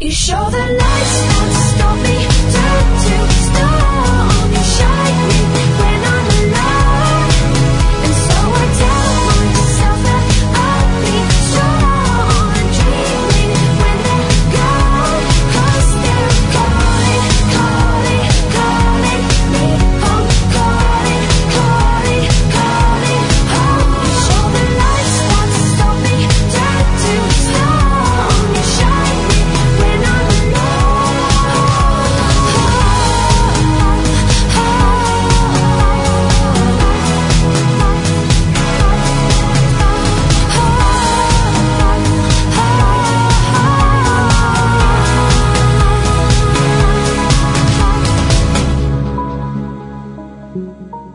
You show the lights won't stop me, turn to stone. You shine me when I'm alone, and so I tell myself that I'll be strong and dreaming when they're gone, 'cause they're calling, calling, calling me home, calling, calling, calling home. You show the lights won't stop me, turn to stone. You shine me when I'm alone.